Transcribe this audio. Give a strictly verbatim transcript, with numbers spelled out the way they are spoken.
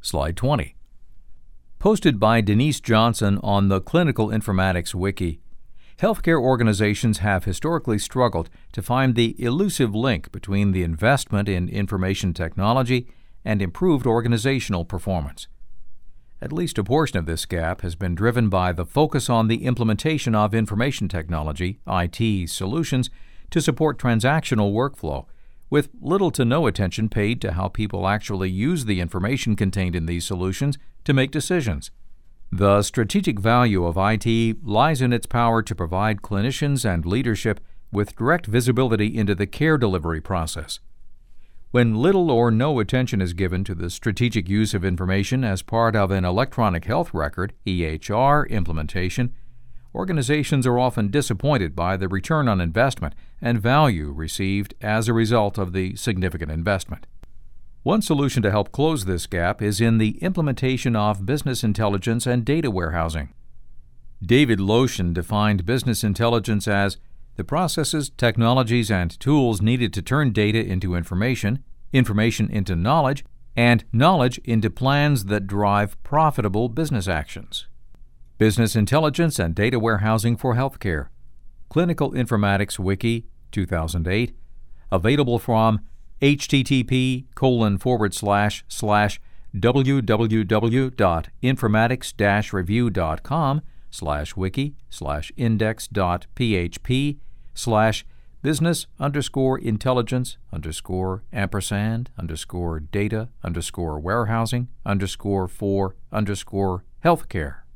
Slide twenty. Posted by Denise Johnson on the Clinical Informatics Wiki, healthcare organizations have historically struggled to find the elusive link between the investment in information technology and improved organizational performance. At least a portion of this gap has been driven by the focus on the implementation of information technology, I T, solutions to support transactional workflow, with little to no attention paid to how people actually use the information contained in these solutions to make decisions. The strategic value of I T lies in its power to provide clinicians and leadership with direct visibility into the care delivery process. When little or no attention is given to the strategic use of information as part of an electronic health record (E H R) implementation, organizations are often disappointed by the return on investment and value received as a result of the significant investment. One solution to help close this gap is in the implementation of business intelligence and data warehousing. David Lotion defined business intelligence as the processes, technologies, and tools needed to turn data into information, information into knowledge, and knowledge into plans that drive profitable business actions. Business Intelligence and Data Warehousing for Healthcare. Clinical Informatics Wiki, two thousand eight. Available from http colon forward slash slash www.informatics-review.com slash wiki slash index.php slash business underscore intelligence underscore ampersand underscore data underscore warehousing underscore for underscore healthcare.